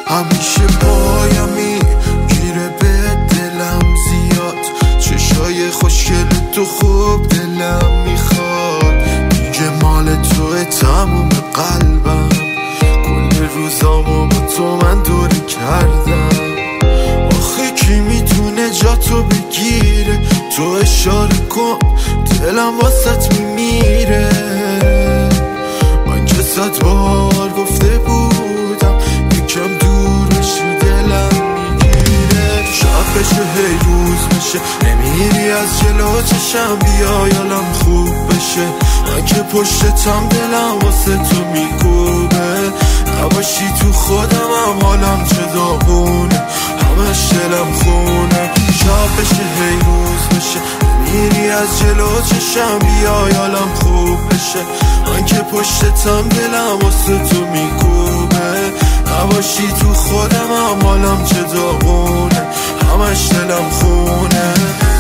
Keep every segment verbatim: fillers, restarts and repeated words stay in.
همیشه پایمی گیره به دلم زیاد، چشای خوشگل تو خوب دلم میخواد، میگه مال توه تموم قلبم، کل روزامو با تو من دوری کردم. آخه کی میتونه جا تو بگیره، تو اشاره کن دلم واسط میمیره. من که صد بار گفته بودم یکم دور بشی دلم میگیره. شب بشه هی روز بشه نمیری از جلو چشم، بیا یالم خوب بشه. من که پشتتم دلم واسه تو میکوبه، نباشی تو خودم هم حالم چه داغونه، همش دلم خونه. شب بشه هی روز بشه نمیری از جلو چشم، بیا یالم خوب بشه. من که پشتتم دلم واسه تو میکوبه، نباشی تو خودم هم حالم چه داغونه، همش دلم خونه.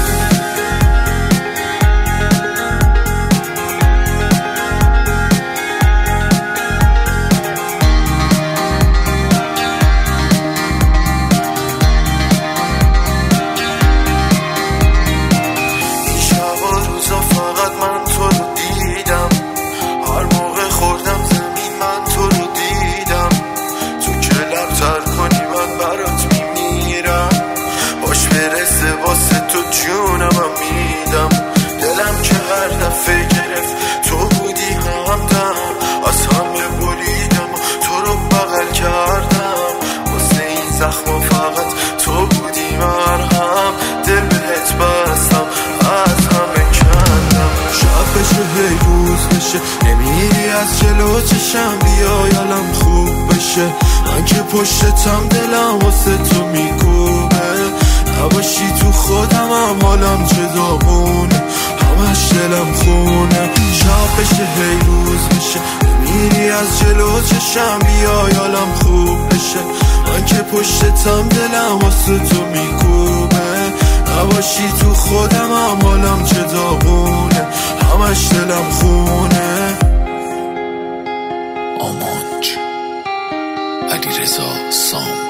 واسه تو جونم هم میدم، دلم که هر دفعه گرفت تو بودی همدم، از همه بریدم تو رو بغل کردم، واسه این زخم فقط تو بودی مرهم، دل بهت بستم از همه کندم. شب بشه هی روز بشه نمیری از جلو چشم، بیا یالم خوب بشه. من که پشتتم دلم واسه تو میکوبه، نباشی تو خودم هم حالم چه داغونه، همش دلم خونه. شب بشه هی روز بشه نمیری از جلو چشم، بیا یالم خوب بشه. من که پشتتم دلم واسه تو میکوبه، نباشی تو خودم هم حالم چه داغونه، همش دلم خونه. آمانج علیرضا سام